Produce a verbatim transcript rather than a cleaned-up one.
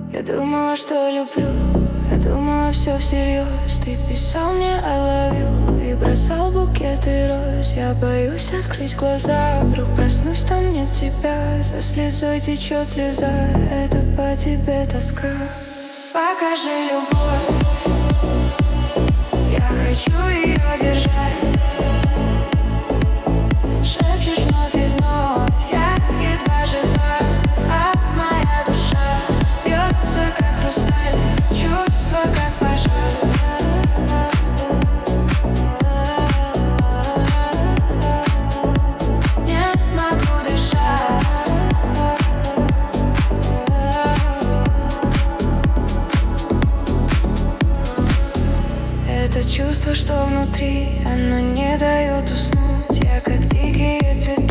Я думала, что люблю, я думала все всерьез. Ты писал мне I love you и бросал букеты роз. Я боюсь открыть глаза, вдруг проснусь, там нет тебя. За слезой течет слеза, это по тебе тоска. Покажи любовь, я хочу ее держать. Шепчешь вновь и вновь, я едва жива, а моя душа бьется, как хрусталь, чувства, как пожар. Не могу дышать. Это чувство, что внутри, оно не дает уснуть. Я как дикие цветы